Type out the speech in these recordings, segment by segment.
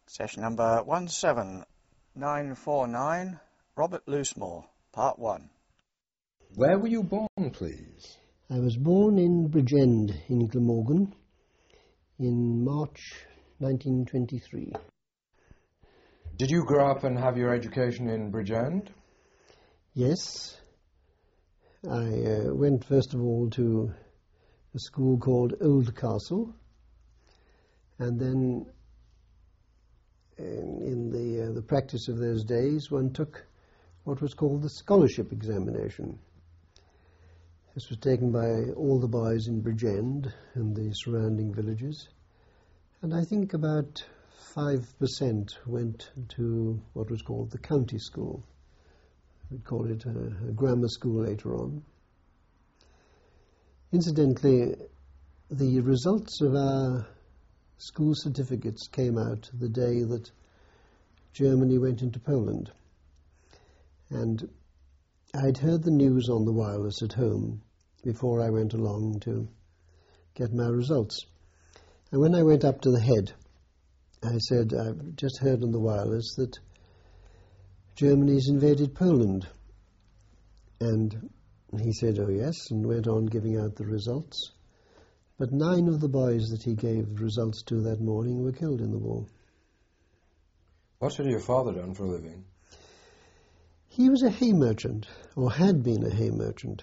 Session number 17949, Robert Loosemore, Part 1. Where were you born, please? I was born in Bridgend in Glamorgan in March 1923. Did you grow up and have your education in Bridgend? Yes. I went first of all to a school called Oldcastle, and then in the practice of those days one took what was called the scholarship examination. This was taken by all the boys in Bridgend and the surrounding villages, and I think about 5% went to what was called the county school. We'd call it a grammar school later on. Incidentally, the results of our school certificates came out the day that Germany went into Poland. And I'd heard the news on the wireless at home before I went along to get my results. And when I went up to the head, I said, I've just heard on the wireless that Germany's invaded Poland. And he said, oh yes, and went on giving out the results. But 9 of the boys that he gave results to that morning were killed in the war. What had your father done for a living? He was a hay merchant, or had been a hay merchant.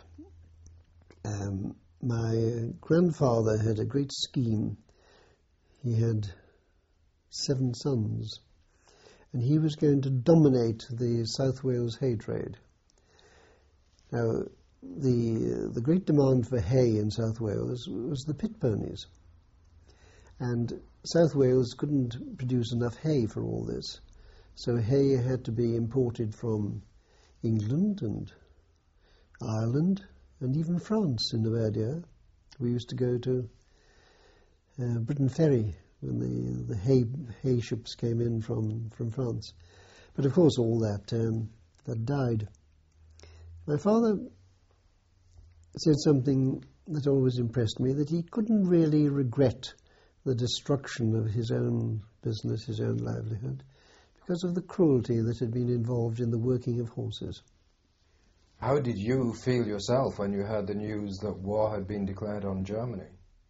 My grandfather had a great scheme. He had 7 sons, and he was going to dominate the South Wales hay trade. Now, the great demand for hay in South Wales was the pit ponies, and South Wales couldn't produce enough hay for all this, so hay had to be imported from England and Ireland and even France in Nevadia. We used to go to Britain Ferry when the hay ships came in from France. But of course all that died. My father said something that always impressed me, that he couldn't really regret the destruction of his own business, his own livelihood, because of the cruelty that had been involved in the working of horses. How did you feel yourself when you heard the news that war had been declared on Germany?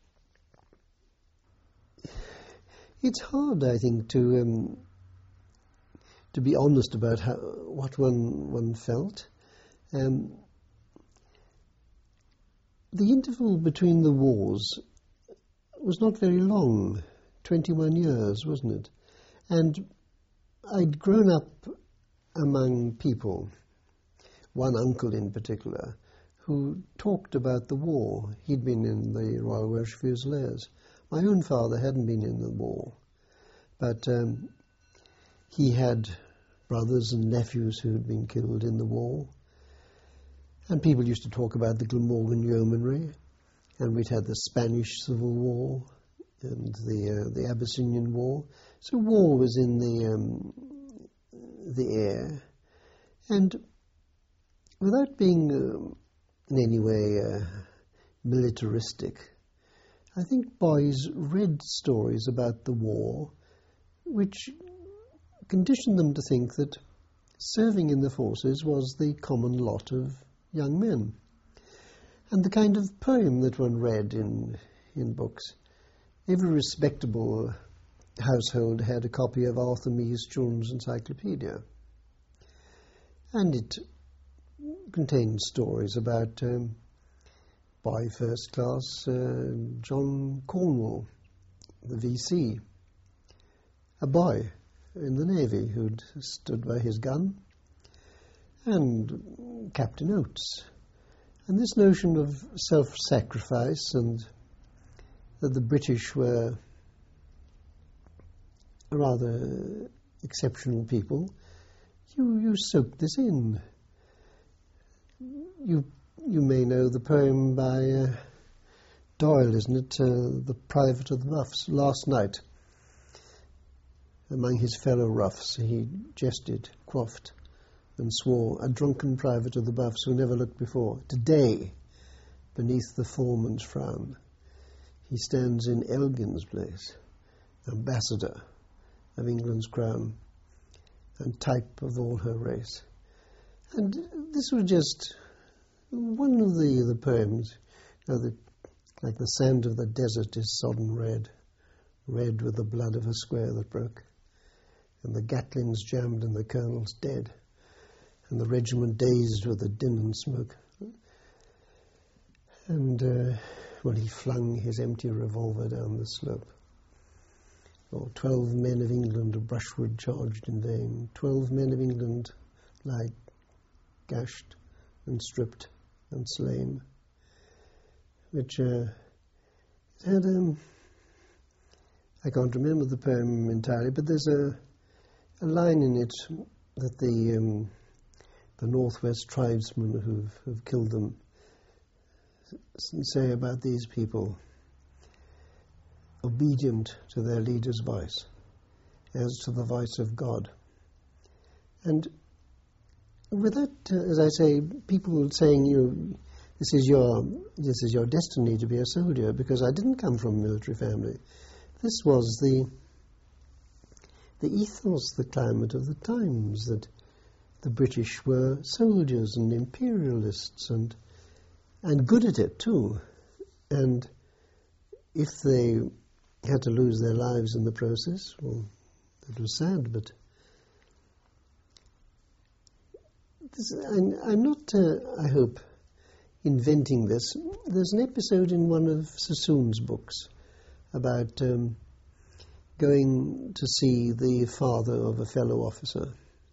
It's hard, I think, to be honest about what one felt. The interval between the wars was not very long, 21 years, wasn't it? And I'd grown up among people, one uncle in particular, who talked about the war. He'd been in the Royal Welsh Fusiliers. My own father hadn't been in the war, but he had brothers and nephews who had been killed in the war. And people used to talk about the Glamorgan Yeomanry, and we'd had the Spanish Civil War and the Abyssinian War. So war was in the air. And without being in any way militaristic, I think boys read stories about the war which conditioned them to think that serving in the forces was the common lot of young men. And the kind of poem that one read in books. Every respectable household had a copy of Arthur Mee's Children's Encyclopedia. And it contained stories about boy first class John Cornwall, the VC, a boy in the Navy who'd stood by his gun, and Captain Oates. And this notion of self-sacrifice and that the British were rather exceptional people, you soak this in. You may know the poem by Doyle, isn't it? The Private of the Buffs. Last night, among his fellow roughs, he jested, quaffed, and swore, a drunken private of the Buffs who never looked before. Today, beneath the foreman's frown, he stands in Elgin's place, ambassador, of England's crown and type of all her race. And this was just one of the poems, like the sand of the desert is sodden red, red with the blood of a square that broke, and the Gatlings jammed and the colonels dead, and the regiment dazed with the din and smoke. And when he flung his empty revolver down the slope. Oh, 12 men of England of brushwood charged in vain. 12 men of England lie gashed and stripped and slain. Which it had I can't remember the poem entirely, but there's a line in it that the Northwest tribesmen who've killed them say about these people: obedient to their leader's voice, as to the voice of God. And with that, as I say, people saying, this is your destiny to be a soldier, because I didn't come from a military family. This was the ethos, the climate of the times, that the British were soldiers and imperialists and good at it too. And if they had to lose their lives in the process, well, it was sad, but I'm not, I hope, inventing this. There's an episode in one of Sassoon's books about going to see the father of a fellow officer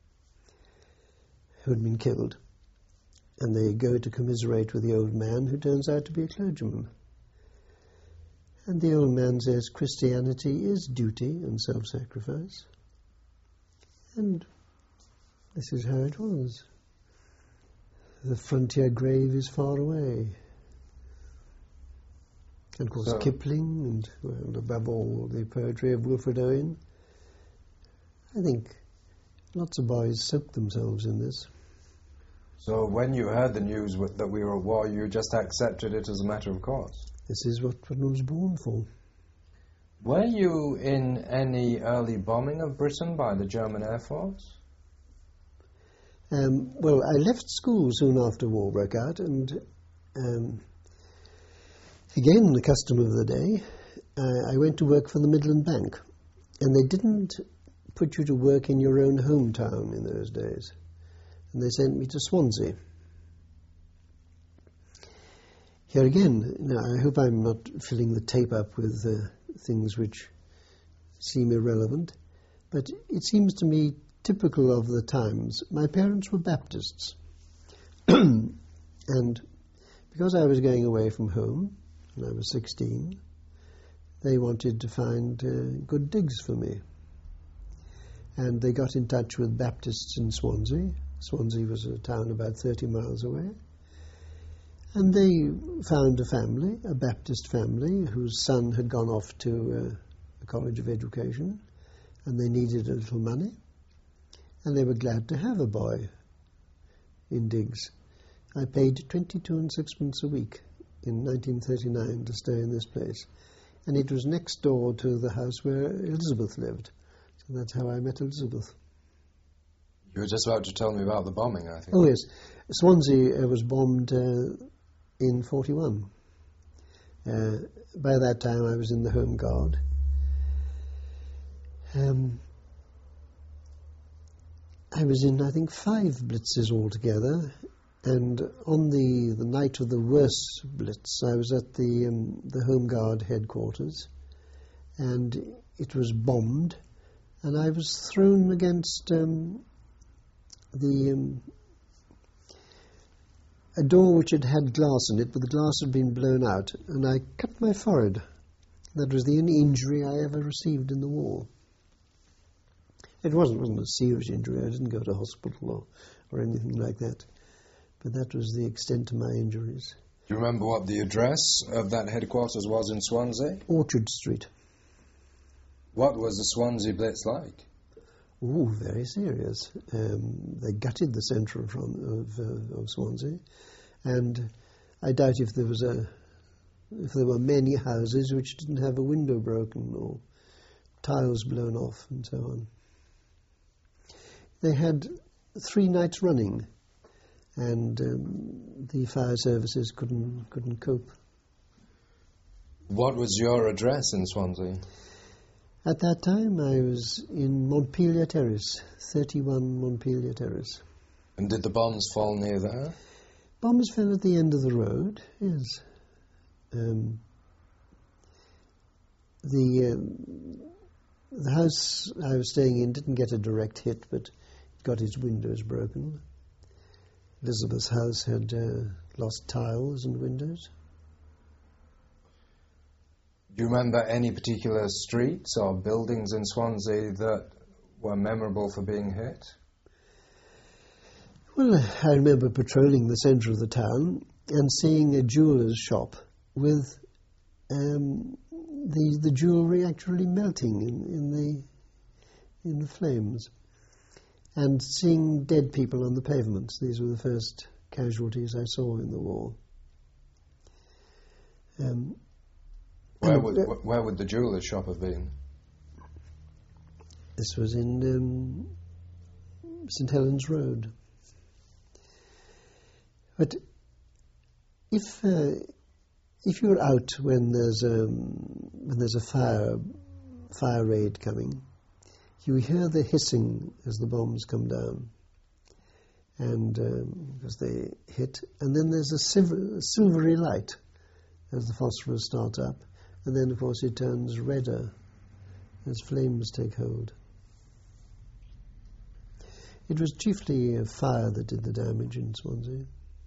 who had been killed. And they go to commiserate with the old man, who turns out to be a clergyman. And the old man says Christianity is duty and self-sacrifice. And this is how it was. The frontier grave is far away. And of course Kipling and above all the poetry of Wilfred Owen. I think lots of boys soaked themselves in this. So when you heard the news that we were at war, you just accepted it as a matter of course? This is what I was born for. Were you in any early bombing of Britain by the German Air Force? Well, I left school soon after war broke out, and again, the custom of the day, I went to work for the Midland Bank, and they didn't put you to work in your own hometown in those days, and they sent me to Swansea. Here again, now I hope I'm not filling the tape up with things which seem irrelevant, but it seems to me typical of the times. My parents were Baptists, and because I was going away from home when I was 16, they wanted to find good digs for me. And they got in touch with Baptists in Swansea. Swansea was a town about 30 miles away. And they found a family, a Baptist family, whose son had gone off to a college of education, and they needed a little money. And they were glad to have a boy in digs. I paid 22 and sixpence a week in 1939 to stay in this place. And it was next door to the house where Elizabeth lived. So that's how I met Elizabeth. You were just about to tell me about the bombing, I think. Oh, yes. Swansea was bombed in 41. By that time I was in the Home Guard. I was in, I think, 5 blitzes altogether, and on the night of the worst blitz, I was at the Home Guard headquarters, and it was bombed, and I was thrown against a door which had glass in it, but the glass had been blown out, and I cut my forehead. That was the only injury I ever received in the war. It wasn't a serious injury. I didn't go to hospital or anything like that. But that was the extent of my injuries. Do you remember what the address of that headquarters was in Swansea? Orchard Street. What was the Swansea Blitz like? Oh, very serious. They gutted the central front of Swansea, and I doubt if there were many houses which didn't have a window broken or tiles blown off and so on. They had 3 nights running, and the fire services couldn't cope. What was your address in Swansea? At that time, I was in Montpelier Terrace, 31 Montpelier Terrace. And did the bombs fall near there? Bombs fell at the end of the road, yes. The house I was staying in didn't get a direct hit, but it got its windows broken. Elizabeth's house had lost tiles and windows. Do you remember any particular streets or buildings in Swansea that were memorable for being hit? Well, I remember patrolling the centre of the town and seeing a jeweller's shop with the jewellery actually melting in the flames, and seeing dead people on the pavements. These were the first casualties I saw in the war. Where would the jeweller's shop have been? This was in St Helens Road. But if you're out when there's a fire raid coming, you hear the hissing as the bombs come down, and as they hit, and then there's a silvery light as the phosphorus starts up, and then of course it turns redder as flames take hold. It was chiefly fire that did the damage in Swansea.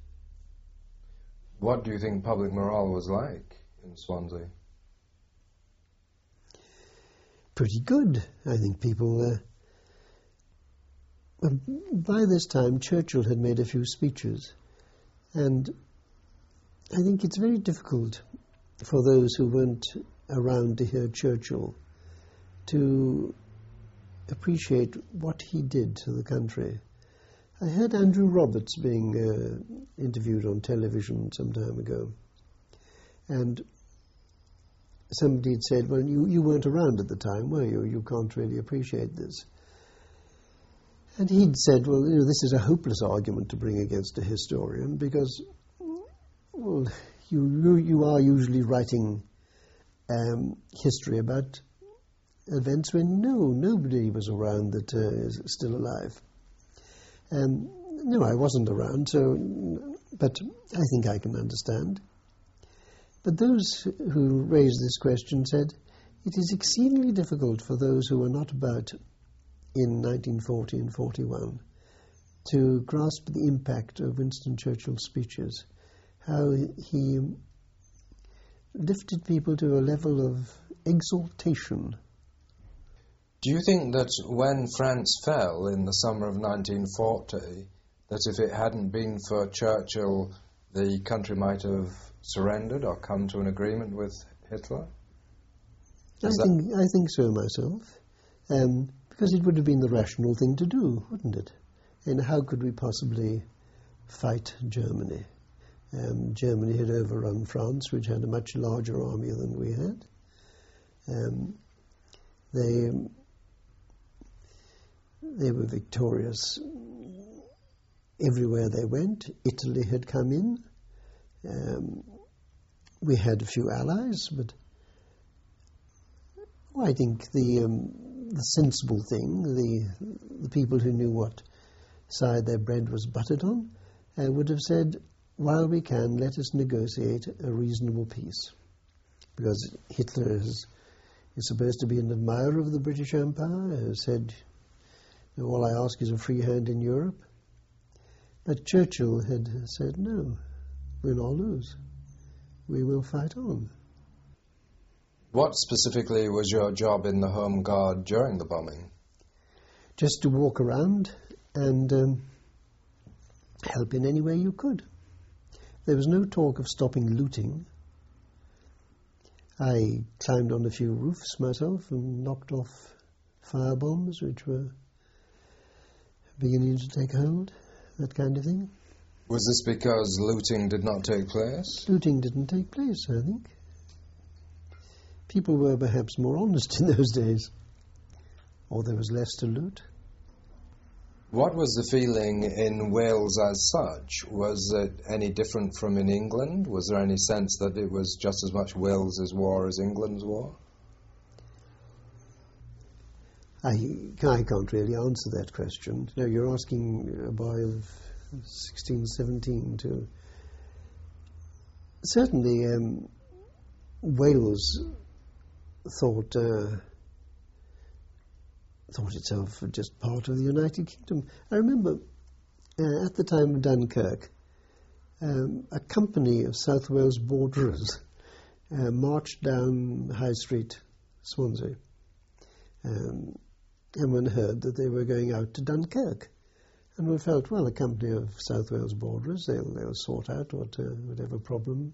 What do you think public morale was like in Swansea? Pretty good, I think. People. By this time, Churchill had made a few speeches, and I think it's very difficult for those who weren't around to hear Churchill to appreciate what he did to the country. I heard Andrew Roberts being interviewed on television some time ago, and somebody had said, well, you weren't around at the time, were you? You can't really appreciate this. And he'd said, well, this is a hopeless argument to bring against a historian, because, well, you are usually writing history about events when nobody was around that is still alive. No, I wasn't around, but I think I can understand. But those who raised this question said, it is exceedingly difficult for those who were not about in 1940 and 41 to grasp the impact of Winston Churchill's speeches, how he lifted people to a level of exaltation. Do you think that when France fell in the summer of 1940, that if it hadn't been for Churchill, the country might have surrendered or come to an agreement with Hitler? I think so myself, because it would have been the rational thing to do, wouldn't it? And how could we possibly fight Germany? Germany had overrun France, which had a much larger army than we had. They were victorious everywhere they went. Italy had come in. We had a few allies, but I think the sensible thing, the people who knew what side their bread was buttered on, would have said, while we can, let us negotiate a reasonable peace. Because Hitler is supposed to be an admirer of the British Empire, has said, all I ask is a free hand in Europe. But Churchill had said, no, we'll all lose. We will fight on. What specifically was your job in the Home Guard during the bombing? Just to walk around and help in any way you could. There was no talk of stopping looting. I climbed on a few roofs myself and knocked off firebombs which were beginning to take hold, that kind of thing. Was this because looting did not take place? Looting didn't take place, I think. People were perhaps more honest in those days. or there was less to loot. What was the feeling in Wales as such? Was it any different from in England? Was there any sense that it was just as much Wales's war as England's war? I can't really answer that question. No, you're asking a boy of 16, 17 to... Certainly, Wales thought itself just part of the United Kingdom. I remember at the time of Dunkirk, a company of South Wales borderers marched down High Street, Swansea, and one heard that they were going out to Dunkirk. And we felt, well, a company of South Wales borderers, they'll sort out whatever problem.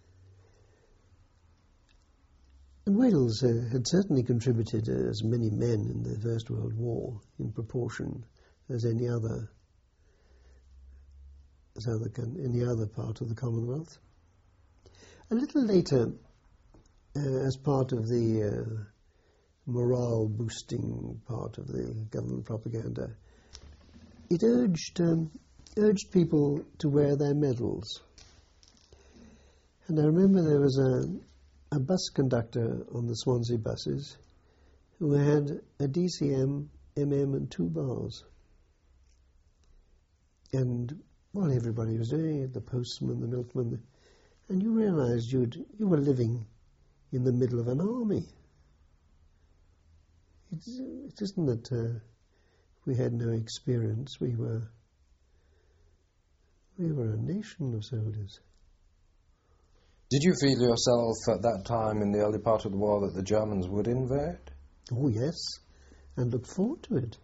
And Wales had certainly contributed as many men in the First World War in proportion as any other part of the Commonwealth. A little later, as part of the morale-boosting part of the government propaganda, it urged people to wear their medals. And I remember there was a bus conductor on the Swansea buses who had a DCM, MM and 2 bars. And while everybody was doing it, the postman, the milkman, and you realised you were living in the middle of an army. It isn't that we had no experience. We were a nation of soldiers. Did you feel yourself at that time in the early part of the war that the Germans would invade? Oh, yes, and looked forward to it.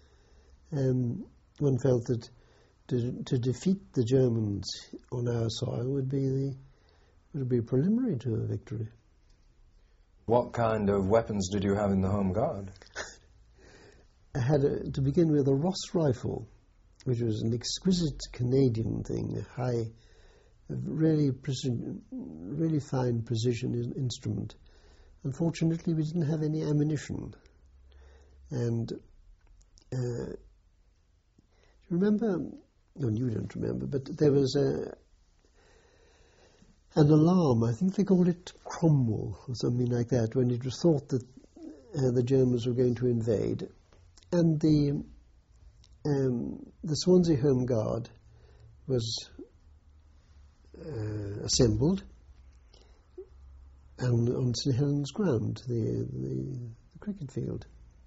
One felt that to defeat the Germans on our soil would be preliminary to a victory. What kind of weapons did you have in the Home Guard? I had, to begin with, a Ross rifle, which was an exquisite Canadian thing, a high, really fine precision instrument. Unfortunately, we didn't have any ammunition. And you remember, well, you don't remember, but there was an alarm, I think they called it Cromwell or something like that, when it was thought that the Germans were going to invade. And the Swansea Home Guard was assembled on St Helens ground, the cricket field.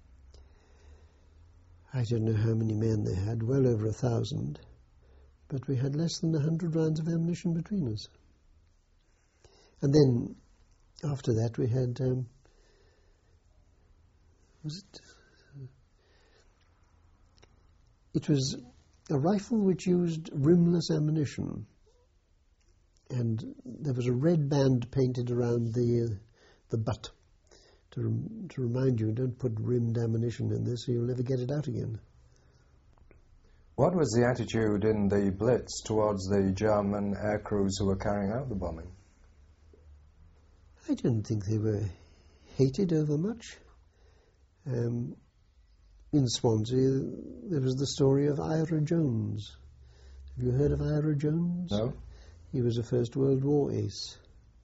I don't know how many men they had, well over 1,000, but we had less than 100 rounds of ammunition between us. And then, after that, we had, it was a rifle which used rimless ammunition, and there was a red band painted around the butt to remind you, don't put rimmed ammunition in this or you'll never get it out again. What was the attitude in the Blitz towards the German air crews who were carrying out the bombing? I don't think they were hated over much. In Swansea, there was the story of Ira Jones. Have you heard of Ira Jones? No. He was a First World War ace.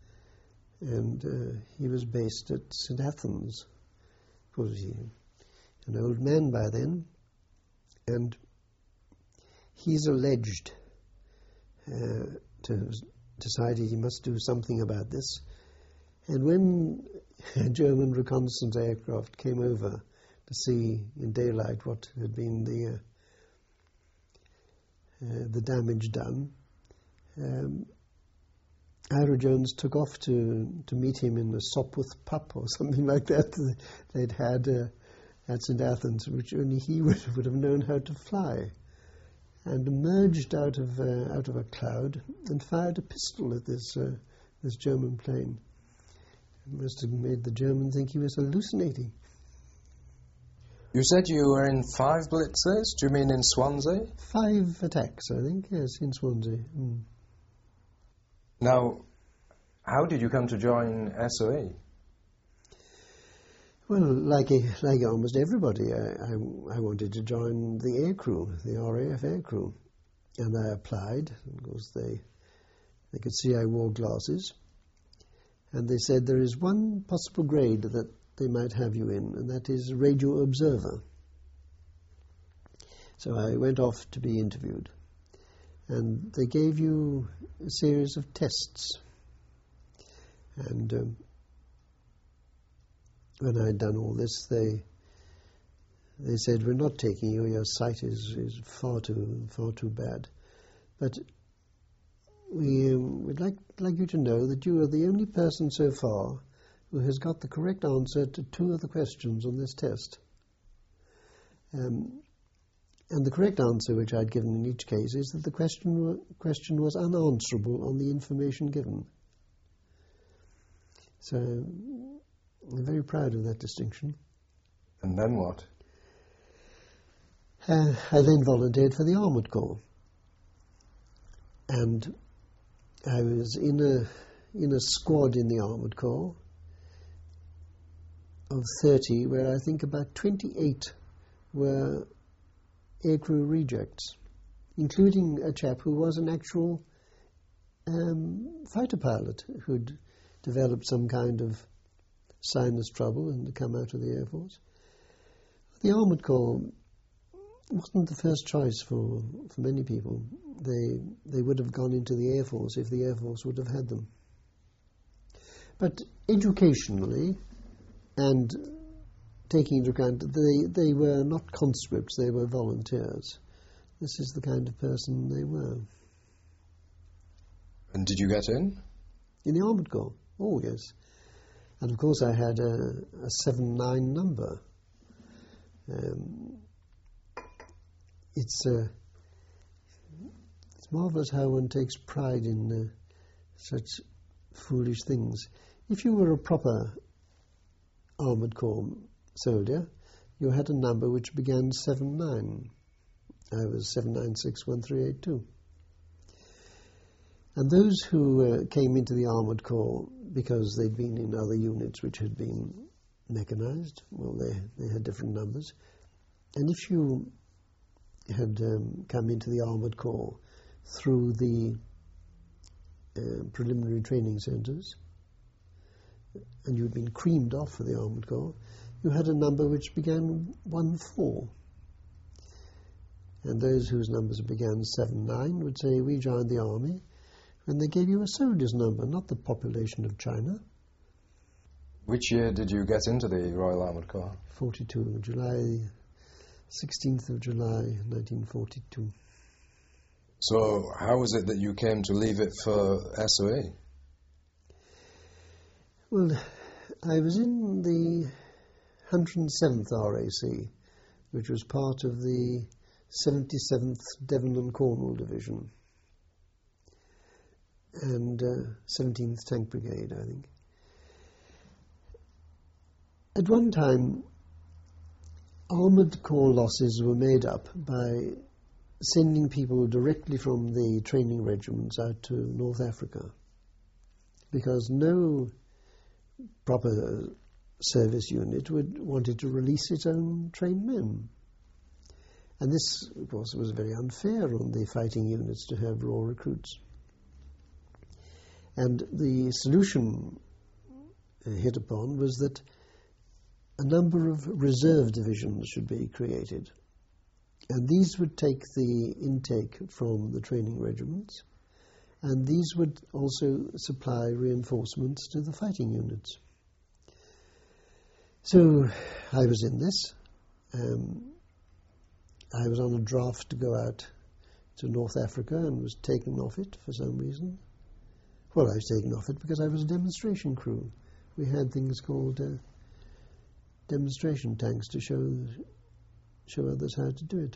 And he was based at St Athens. Of course, he an old man by then. And he's alleged to have decided he must do something about this. And when a German reconnaissance aircraft came over to see in daylight what had been the damage done, Ira Jones took off to meet him in a Sopwith pup or something like that they'd had at St Athens, which only he would have known how to fly, and emerged out of a cloud and fired a pistol at this German plane. It must have made the German think he was hallucinating. You said you were in 5 blitzes? Do you mean in Swansea? 5 attacks, I think, yes, in Swansea. Mm. Now, how did you come to join SOE? Well, like almost everybody, I wanted to join the air crew, the RAF air crew. And I applied. Of course, they could see I wore glasses. And they said there is one possible grade that they might have you in, and that is radio observer. So I went off to be interviewed. And they gave you a series of tests. And when I had done all this, they said, we're not taking you, your sight is far too bad. But we would like you to know that you are the only person so far who has got the correct answer to 2 of the questions on this test. And the correct answer, which I'd given in each case, is that the question was unanswerable on the information given. So I'm very proud of that distinction. And then what? I then volunteered for the Armoured Corps. And I was in a squad in the Armoured Corps of 30, where I think about 28 were aircrew rejects, including a chap who was an actual fighter pilot who'd developed some kind of sinus trouble and had come out of the Air Force. The Armoured Corps wasn't the first choice for many people. They would have gone into the Air Force if the Air Force would have had them. But educationally and taking into account that they were not conscripts, they were volunteers. This is the kind of person they were. And did you get in? In the Armoured Corps? Oh, yes. And of course I had a 7-9 number. It's marvellous how one takes pride in such foolish things. If you were a proper Armoured Corps soldier, you had a number which began 7-9. I was 7961382. And those who came into the Armoured Corps because they'd been in other units which had been mechanized, well, they had different numbers. And if you had come into the Armoured Corps through the preliminary training centres, and you'd been creamed off for the Armoured Corps, you had a number which began 14. And those whose numbers began 79 would say, we joined the army, and they gave you a soldier's number, not the population of China. Which year did you get into the Royal Armoured Corps? 42, 16th of July, 1942. So how was it that you came to leave it for SOE? Well, I was in the 107th RAC, which was part of the 77th Devon and Cornwall Division, and 17th Tank Brigade, I think. At one time, Armoured Corps losses were made up by sending people directly from the training regiments out to North Africa, because no proper service unit wanted to release its own trained men. And this, of course, was very unfair on the fighting units to have raw recruits. And the solution hit upon was that a number of reserve divisions should be created. And these would take the intake from the training regiments, and these would also supply reinforcements to the fighting units. So I was in this. I was on a draft to go out to North Africa and was taken off it for some reason. Well, I was taken off it because I was a demonstration crew. We had things called demonstration tanks to show others how to do it.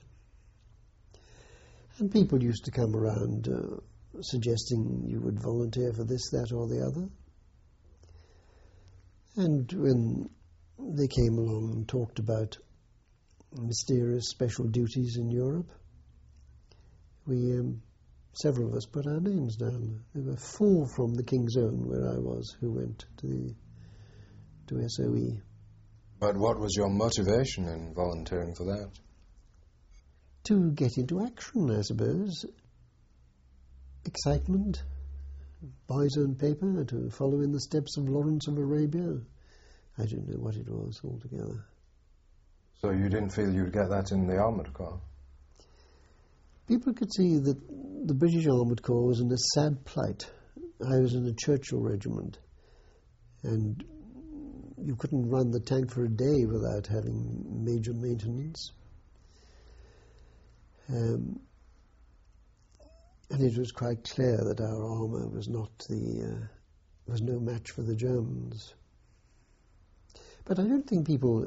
And people used to come around suggesting you would volunteer for this, that or the other. And when they came along and talked about mysterious special duties in Europe, we, several of us, put our names down. There were 4 from the King's Own, where I was, who went to SOE. But what was your motivation in volunteering for that? To get into action, I suppose. Excitement, boy's own paper, to follow in the steps of Lawrence of Arabia. I don't know what it was altogether. So you didn't feel you'd get that in the Armoured Corps? People could see that the British Armoured Corps was in a sad plight. I was in a Churchill regiment, and you couldn't run the tank for a day without having major maintenance. And it was quite clear that our armour was was no match for the Germans. But I don't think people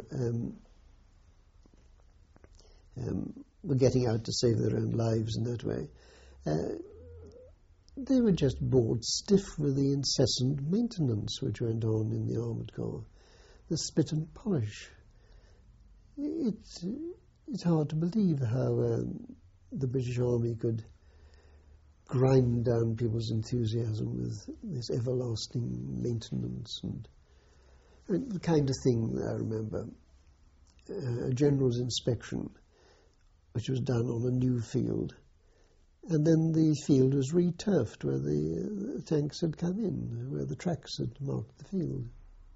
were getting out to save their own lives in that way. They were just bored stiff with the incessant maintenance which went on in the Armoured Corps, the spit and polish. It's hard to believe how the British Army could grind down people's enthusiasm with this everlasting maintenance and the kind of thing that I remember, a general's inspection, which was done on a new field, and then the field was re-turfed where the tanks had come in, where the tracks had marked the field.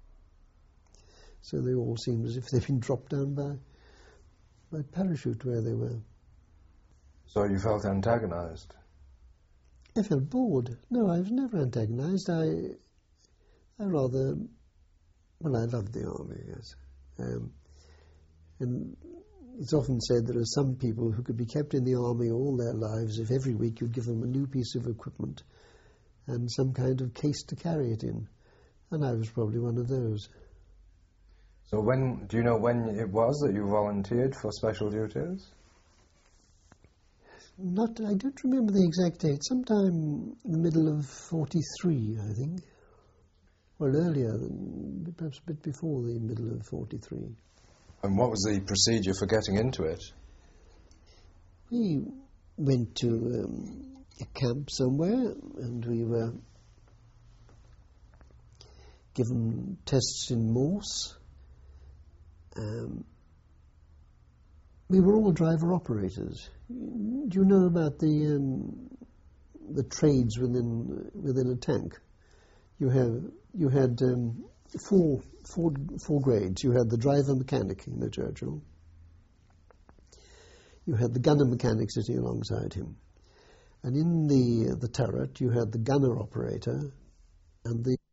So they all seemed as if they'd been dropped down by parachute where they were. So you felt antagonised? I felt bored. No, I was never antagonised. I loved the army, yes. And it's often said there are some people who could be kept in the army all their lives if every week you'd give them a new piece of equipment and some kind of case to carry it in. And I was probably one of those. So do you know when it was that you volunteered for special duties? I don't remember the exact date. Sometime in the middle of 43, I think. Well, earlier, perhaps a bit before the middle of 43. And what was the procedure for getting into it? We went to a camp somewhere, and we were given tests in Morse. We were all driver operators. Do you know about the trades within a tank? You had four grades. You had the driver mechanic in the Churchill. You had the gunner mechanic sitting alongside him, and in the turret you had the gunner operator and the